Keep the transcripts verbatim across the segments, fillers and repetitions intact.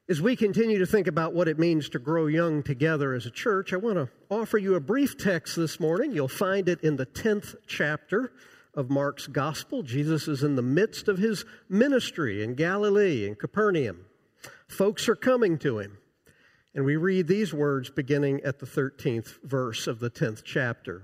As we continue to think about what it means to grow young together as a church, I want to offer you a brief text this morning. You'll find it in the tenth chapter of Mark's Gospel. Jesus is in the midst of his ministry in Galilee, in Capernaum. Folks are coming to him. And we read these words beginning at the thirteenth verse of the tenth chapter.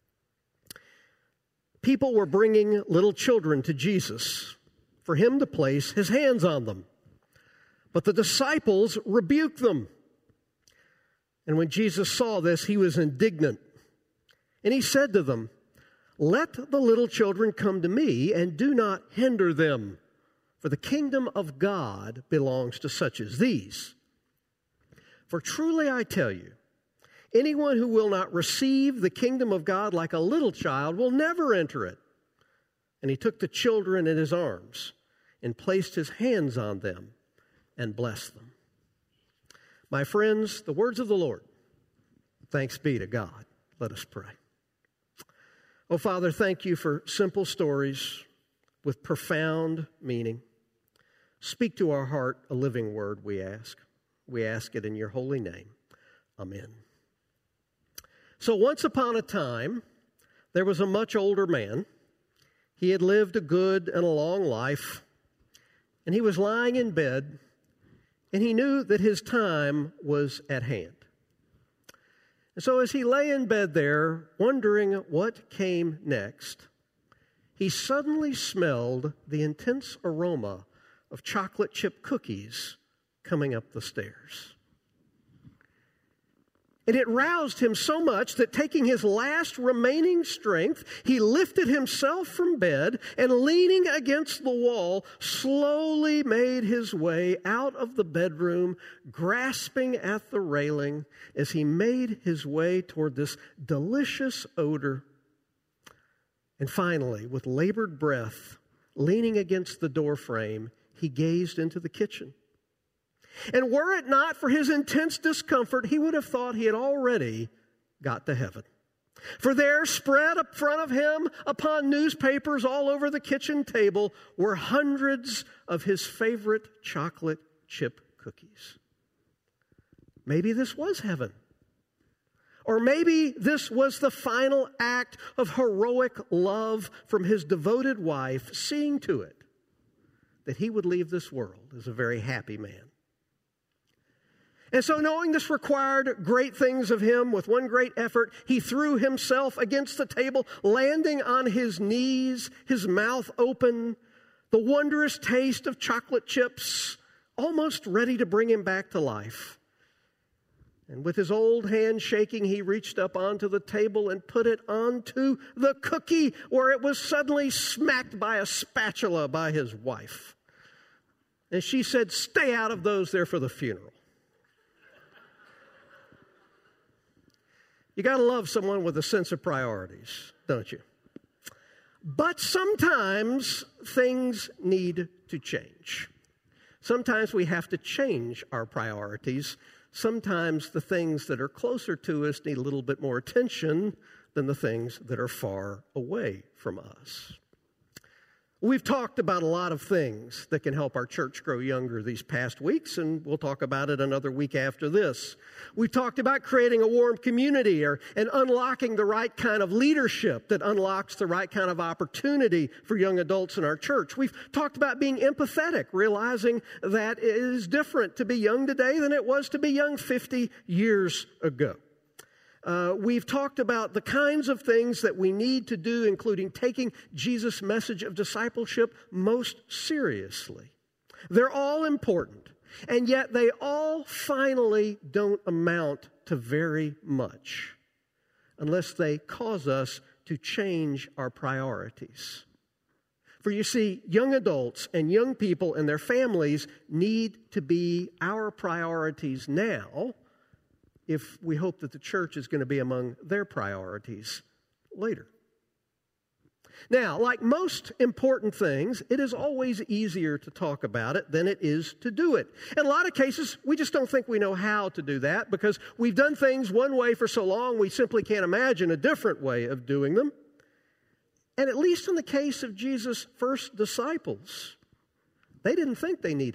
People were bringing little children to Jesus for him to place his hands on them. But the disciples rebuked them. And when Jesus saw this, he was indignant. And he said to them, "Let the little children come to me, and do not hinder them, for the kingdom of God belongs to such as these. For truly I tell you, anyone who will not receive the kingdom of God like a little child will never enter it." And he took the children in his arms and placed his hands on them and blessed them. My friends, the words of the Lord. Thanks be to God. Let us pray. Oh, Father, thank you for simple stories with profound meaning. Speak to our heart a living word, we ask. We ask it in your holy name. Amen. So once upon a time, there was a much older man. He had lived a good and a long life, and he was lying in bed, and he knew that his time was at hand. And so as he lay in bed there, wondering what came next, he suddenly smelled the intense aroma of chocolate chip cookies coming up the stairs. And it roused him so much that taking his last remaining strength, he lifted himself from bed and leaning against the wall, slowly made his way out of the bedroom, grasping at the railing as he made his way toward this delicious odor. And finally, with labored breath, leaning against the doorframe, he gazed into the kitchen. And were it not for his intense discomfort, he would have thought he had already got to heaven. For there, spread up front of him upon newspapers all over the kitchen table, were hundreds of his favorite chocolate chip cookies. Maybe this was heaven. Or maybe this was the final act of heroic love from his devoted wife, seeing to it that he would leave this world as a very happy man. And so knowing this required great things of him, with one great effort, he threw himself against the table, landing on his knees, his mouth open, the wondrous taste of chocolate chips almost ready to bring him back to life. And with his old hand shaking, he reached up onto the table and put it onto the cookie, where it was suddenly smacked by a spatula by his wife. And she said, "Stay out of those, they're for the funeral." You got to love someone with a sense of priorities, don't you? But sometimes things need to change. Sometimes we have to change our priorities. Sometimes the things that are closer to us need a little bit more attention than the things that are far away from us. We've talked about a lot of things that can help our church grow younger these past weeks, and we'll talk about it another week after this. We've talked about creating a warm community or, and unlocking the right kind of leadership that unlocks the right kind of opportunity for young adults in our church. We've talked about being empathetic, realizing that it is different to be young today than it was to be young fifty years ago. Uh, we've talked about the kinds of things that we need to do, including taking Jesus' message of discipleship most seriously. They're all important, and yet they all finally don't amount to very much unless they cause us to change our priorities. For you see, young adults and young people and their families need to be our priorities now, if we hope that the church is going to be among their priorities later. Now, like most important things, it is always easier to talk about it than it is to do it. In a lot of cases, we just don't think we know how to do that because we've done things one way for so long, we simply can't imagine a different way of doing them. And at least in the case of Jesus' first disciples, they didn't think they needed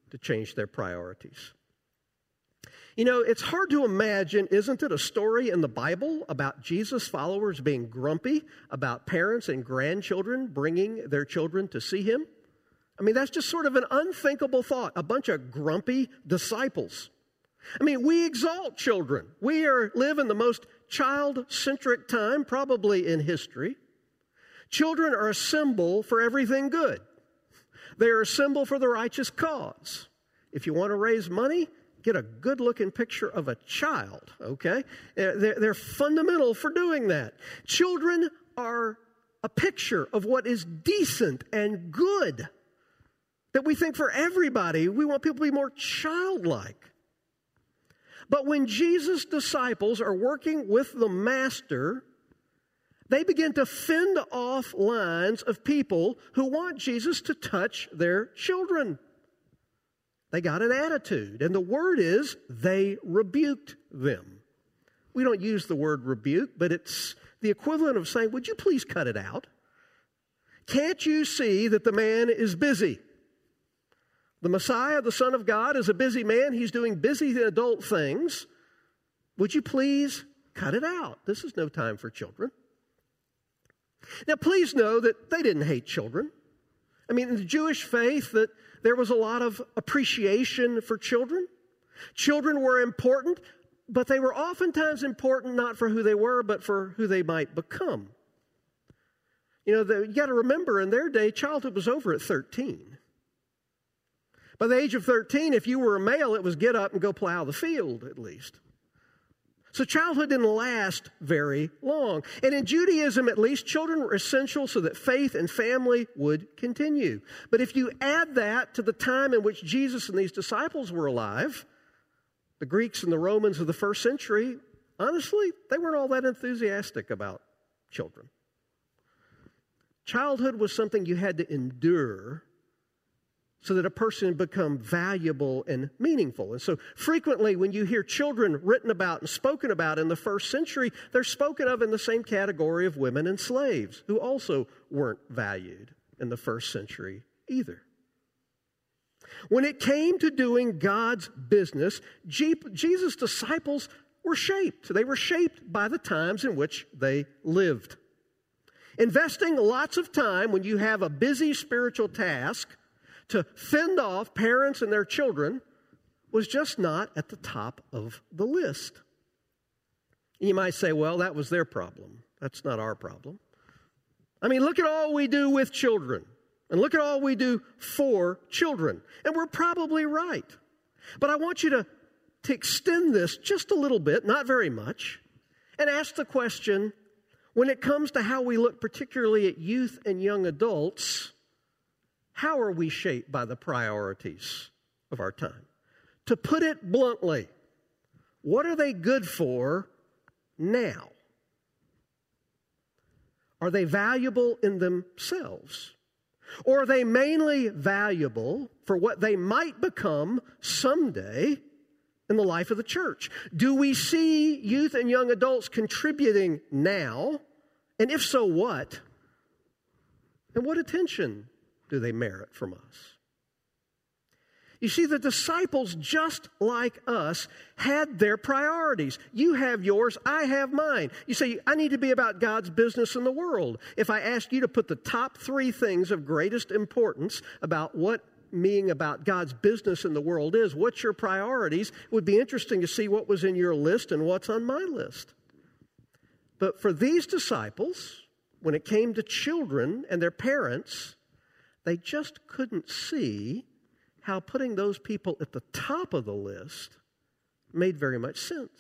to change their priorities. You know, it's hard to imagine, isn't it, a story in the Bible about Jesus' followers being grumpy about parents and grandchildren bringing their children to see him? I mean, that's just sort of an unthinkable thought, a bunch of grumpy disciples. I mean, we exalt children. We are live in the most child-centric time, probably in history. Children are a symbol for everything good. They are a symbol for the righteous cause. If you want to raise money, get a good-looking picture of a child, okay? They're, they're fundamental for doing that. Children are a picture of what is decent and good, that we think for everybody. We want people to be more childlike. But when Jesus' disciples are working with the Master, they begin to fend off lines of people who want Jesus to touch their children. They got an attitude, and the word is they rebuked them. We don't use the word rebuke, but it's the equivalent of saying, would you please cut it out? Can't you see that the man is busy? The Messiah, the Son of God, is a busy man. He's doing busy adult things. Would you please cut it out? This is no time for children. Now, please know that they didn't hate children. I mean, in the Jewish faith, that there was a lot of appreciation for children. Children were important, but they were oftentimes important not for who they were, but for who they might become. You know, the, you got to remember, in their day, childhood was over at thirteen. By the age of thirteen, if you were a male, it was get up and go plow the field, at least. So childhood didn't last very long. And in Judaism, at least, children were essential so that faith and family would continue. But if you add that to the time in which Jesus and these disciples were alive, the Greeks and the Romans of the first century, honestly, they weren't all that enthusiastic about children. Childhood was something you had to endure so that a person become valuable and meaningful. And so frequently when you hear children written about and spoken about in the first century, they're spoken of in the same category of women and slaves, who also weren't valued in the first century either. When it came to doing God's business, Jesus' disciples were shaped. They were shaped by the times in which they lived. Investing lots of time when you have a busy spiritual task to fend off parents and their children was just not at the top of the list. You might say, well, that was their problem. That's not our problem. I mean, look at all we do with children, and look at all we do for children. And we're probably right. But I want you to, to extend this just a little bit, not very much, and ask the question, when it comes to how we look particularly at youth and young adults, how are we shaped by the priorities of our time? To put it bluntly, what are they good for now? Are they valuable in themselves? Or are they mainly valuable for what they might become someday in the life of the church? Do we see youth and young adults contributing now? And if so, what? And what attention do they merit from us? You see, the disciples, just like us, had their priorities. You have yours, I have mine. You say, I need to be about God's business in the world. If I asked you to put the top three things of greatest importance about what being about God's business in the world is, what's your priorities, it would be interesting to see what was in your list and what's on my list. But for these disciples, when it came to children and their parents, they just couldn't see how putting those people at the top of the list made very much sense.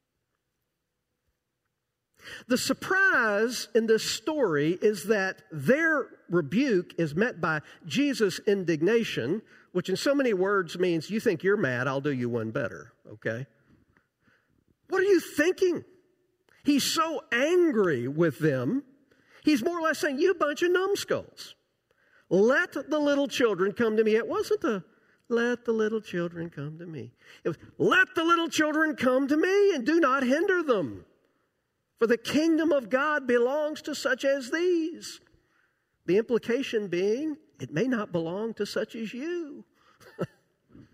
The surprise in this story is that their rebuke is met by Jesus' indignation, which in so many words means, you think you're mad, I'll do you one better, okay? What are you thinking? He's so angry with them, he's more or less saying, you bunch of numbskulls. Let the little children come to me. It wasn't a, let the little children come to me. It was, let the little children come to me and do not hinder them. For the kingdom of God belongs to such as these. The implication being, it may not belong to such as you.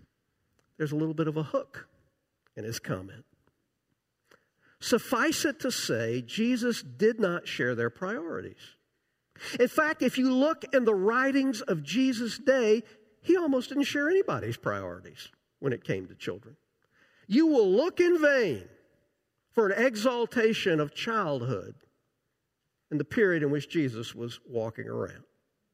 there's a little bit of a hook in his comment. Suffice it to say, Jesus did not share their priorities. In fact, if you look in the writings of Jesus' day, he almost didn't share anybody's priorities when it came to children. You will look in vain for an exaltation of childhood in the period in which Jesus was walking around.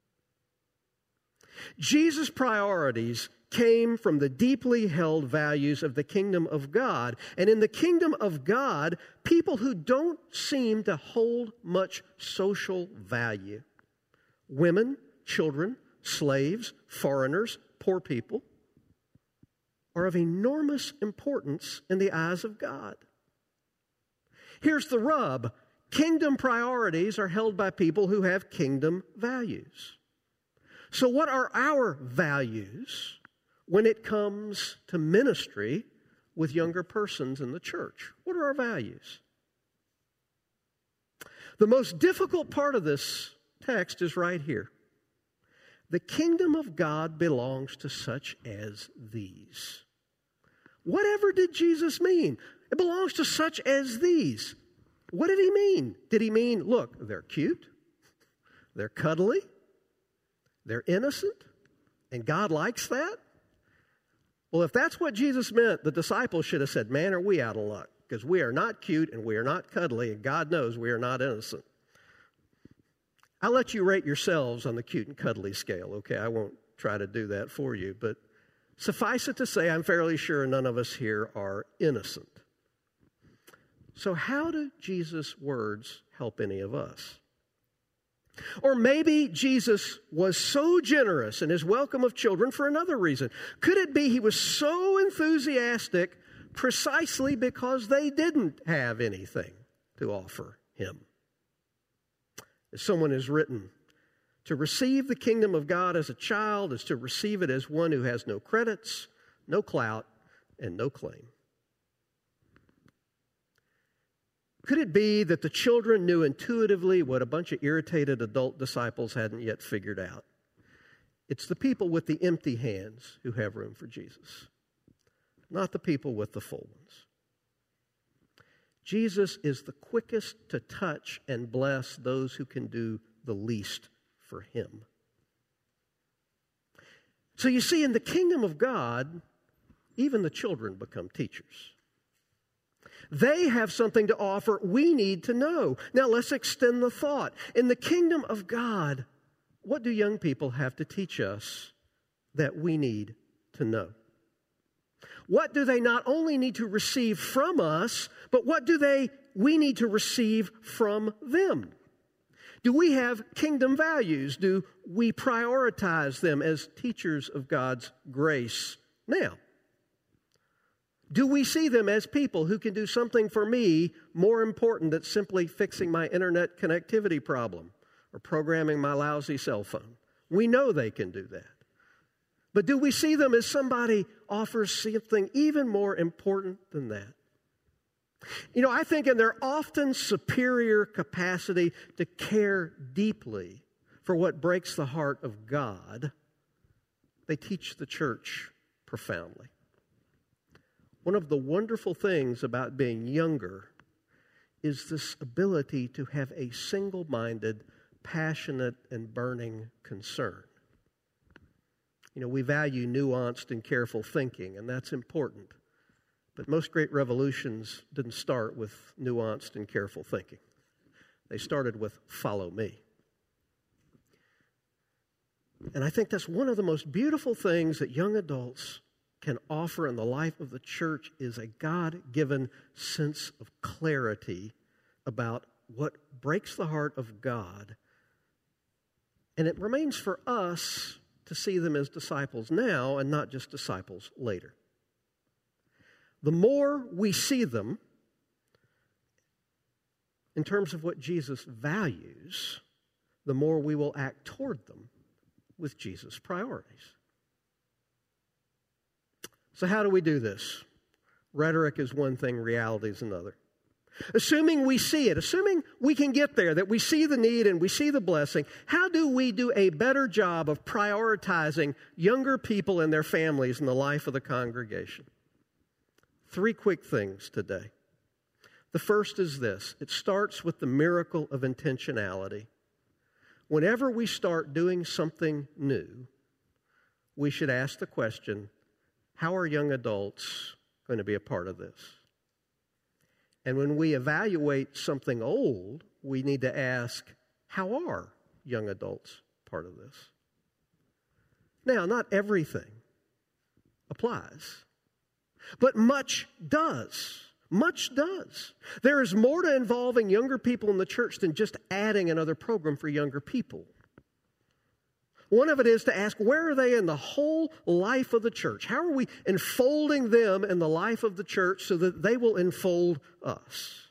Jesus' priorities came from the deeply held values of the kingdom of God. And in the kingdom of God, people who don't seem to hold much social value, women, children, slaves, foreigners, poor people, are of enormous importance in the eyes of God. Here's the rub. Kingdom priorities are held by people who have kingdom values. So what are our values when it comes to ministry with younger persons in the church? What are our values? The most difficult part of this text is right here. The kingdom of God belongs to such as these. Whatever did Jesus mean? It belongs to such as these. What did he mean? Did he mean, look, they're cute, they're cuddly, they're innocent, and God likes that? Well, if that's what Jesus meant, the disciples should have said, man, are we out of luck? Because we are not cute and we are not cuddly, and God knows we are not innocent. I'll let you rate yourselves on the cute and cuddly scale, okay? I won't try to do that for you, but suffice it to say, I'm fairly sure none of us here are innocent. So how do Jesus' words help any of us? Or maybe Jesus was so generous in his welcome of children for another reason. Could it be he was so enthusiastic precisely because they didn't have anything to offer him? As someone has written, to receive the kingdom of God as a child is to receive it as one who has no credits, no clout, and no claim. Could it be that the children knew intuitively what a bunch of irritated adult disciples hadn't yet figured out? It's the people with the empty hands who have room for Jesus, not the people with the full ones. Jesus is the quickest to touch and bless those who can do the least for him. So you see, in the kingdom of God, even the children become teachers. They have something to offer we need to know. Now let's extend the thought. In the kingdom of God, what do young people have to teach us that we need to know? What do they not only need to receive from us, but what do they we need to receive from them? Do we have kingdom values? Do we prioritize them as teachers of God's grace now? Do we see them as people who can do something for me more important than simply fixing my internet connectivity problem or programming my lousy cell phone? We know they can do that. But do we see them as somebody offers something even more important than that? You know, I think in their often superior capacity to care deeply for what breaks the heart of God, they teach the church profoundly. One of the wonderful things about being younger is this ability to have a single-minded, passionate, and burning concern. You know, we value nuanced and careful thinking, and that's important. But most great revolutions didn't start with nuanced and careful thinking. They started with follow me. And I think that's one of the most beautiful things that young adults can offer in the life of the church is a God-given sense of clarity about what breaks the heart of God. And it remains for us to see them as disciples now and not just disciples later. The more we see them in terms of what Jesus values, the more we will act toward them with Jesus' priorities. So how do we do this? Rhetoric is one thing, reality is another. Assuming we see it, assuming we can get there, that we see the need and we see the blessing, how do we do a better job of prioritizing younger people and their families in the life of the congregation? Three quick things today. The first is this. It starts with the miracle of intentionality. Whenever we start doing something new, we should ask the question, how are young adults going to be a part of this? And when we evaluate something old, we need to ask, how are young adults part of this? Now, not everything applies, but much does. Much does. There is more to involving younger people in the church than just adding another program for younger people. One of it is to ask, where are they in the whole life of the church? How are we enfolding them in the life of the church so that they will enfold us?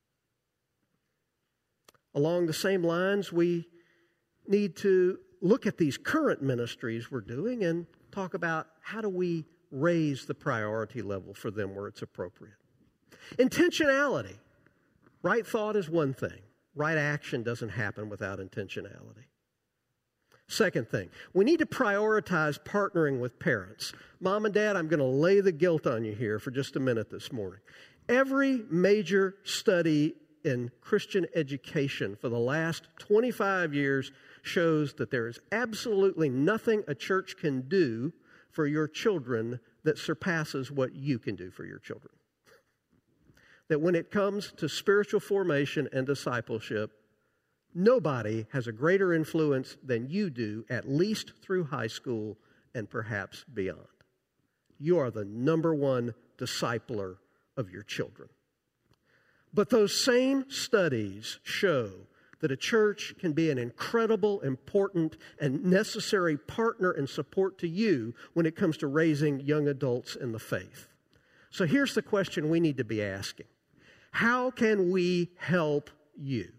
Along the same lines, we need to look at these current ministries we're doing and talk about how do we raise the priority level for them where it's appropriate. Intentionality. Right thought is one thing. Right action doesn't happen without intentionality. Second thing, we need to prioritize partnering with parents. Mom and Dad, I'm going to lay the guilt on you here for just a minute this morning. Every major study in Christian education for the last twenty-five years shows that there is absolutely nothing a church can do for your children that surpasses what you can do for your children. That when it comes to spiritual formation and discipleship, nobody has a greater influence than you do, at least through high school and perhaps beyond. You are the number one discipler of your children. But those same studies show that a church can be an incredible, important, and necessary partner and support to you when it comes to raising young adults in the faith. So here's the question we need to be asking. How can we help you?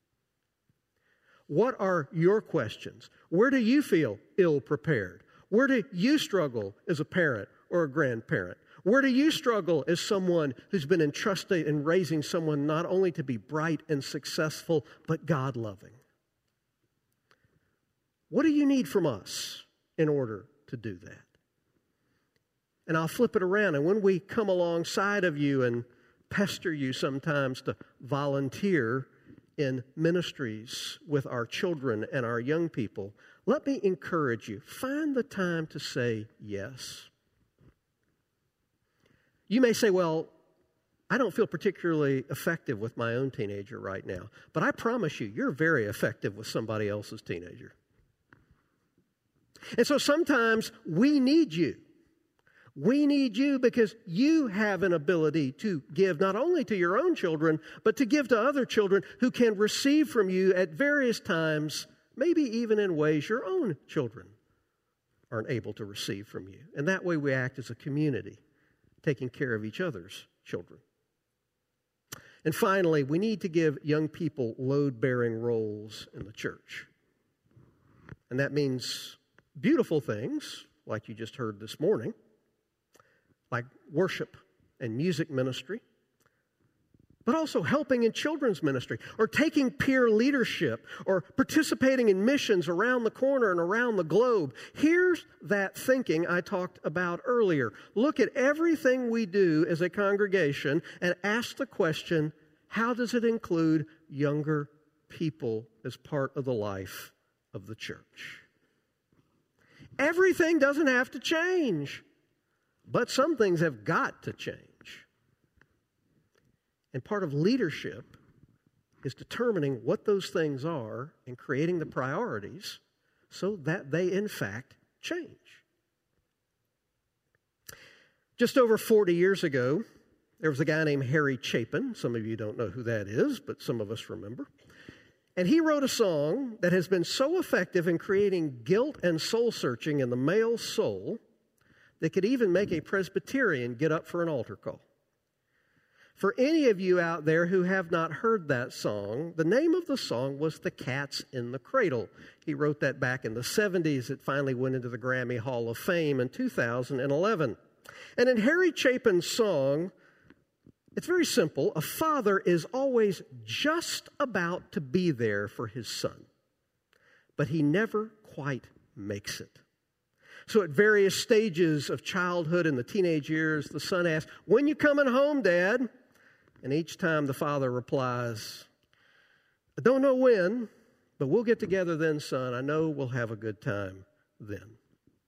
What are your questions? Where do you feel ill-prepared? Where do you struggle as a parent or a grandparent? Where do you struggle as someone who's been entrusted in raising someone not only to be bright and successful, but God-loving? What do you need from us in order to do that? And I'll flip it around, and when we come alongside of you and pester you sometimes to volunteer in ministries with our children and our young people, let me encourage you, find the time to say yes. You may say, well, I don't feel particularly effective with my own teenager right now, but I promise you, you're very effective with somebody else's teenager. And so sometimes we need you. We need you because you have an ability to give not only to your own children, but to give to other children who can receive from you at various times, maybe even in ways your own children aren't able to receive from you. And that way we act as a community, taking care of each other's children. And finally, we need to give young people load-bearing roles in the church. And that means beautiful things, like you just heard this morning, like worship and music ministry, but also helping in children's ministry, or taking peer leadership, or participating in missions around the corner and around the globe. Here's that thinking I talked about earlier. Look at everything we do as a congregation and ask the question, how does it include younger people as part of the life of the church? Everything doesn't have to change. But some things have got to change. And part of leadership is determining what those things are and creating the priorities so that they, in fact, change. Just over forty years ago, there was a guy named Harry Chapin. Some of you don't know who that is, but some of us remember. And he wrote a song that has been so effective in creating guilt and soul-searching in the male soul that could even make a Presbyterian get up for an altar call. For any of you out there who have not heard that song, the name of the song was The Cat's in the Cradle. He wrote that back in the seventies. It finally went into the Grammy Hall of Fame in two thousand eleven. And in Harry Chapin's song, It's very simple. A father is always just about to be there for his son, but he never quite makes it. So at various stages of childhood and the teenage years, the son asks, "When you coming home, Dad?" And each time the father replies, "I don't know when, but we'll get together then, son. I know we'll have a good time then."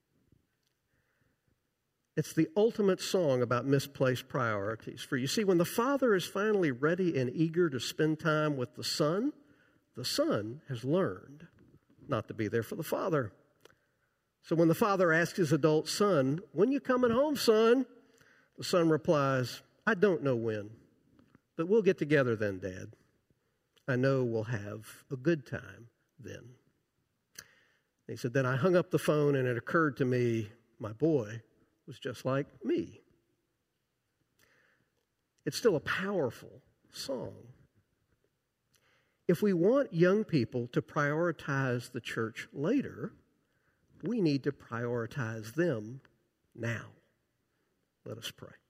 It's the ultimate song about misplaced priorities. For you see, when the father is finally ready and eager to spend time with the son, the son has learned not to be there for the father. So when the father asks his adult son, "When you coming home, son?" the son replies, "I don't know when, but we'll get together then, Dad. I know we'll have a good time then." He said, "Then I hung up the phone and it occurred to me, my boy was just like me." It's still a powerful song. If we want young people to prioritize the church later, we need to prioritize them now. Let us pray.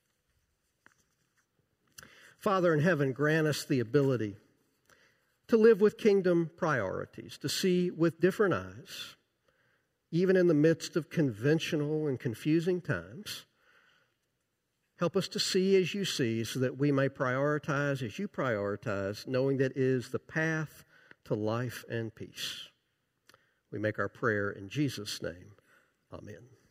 Father in heaven, grant us the ability to live with kingdom priorities, to see with different eyes, even in the midst of conventional and confusing times. Help us to see as you see so that we may prioritize as you prioritize, knowing that it is the path to life and peace. We make our prayer in Jesus' name. Amen.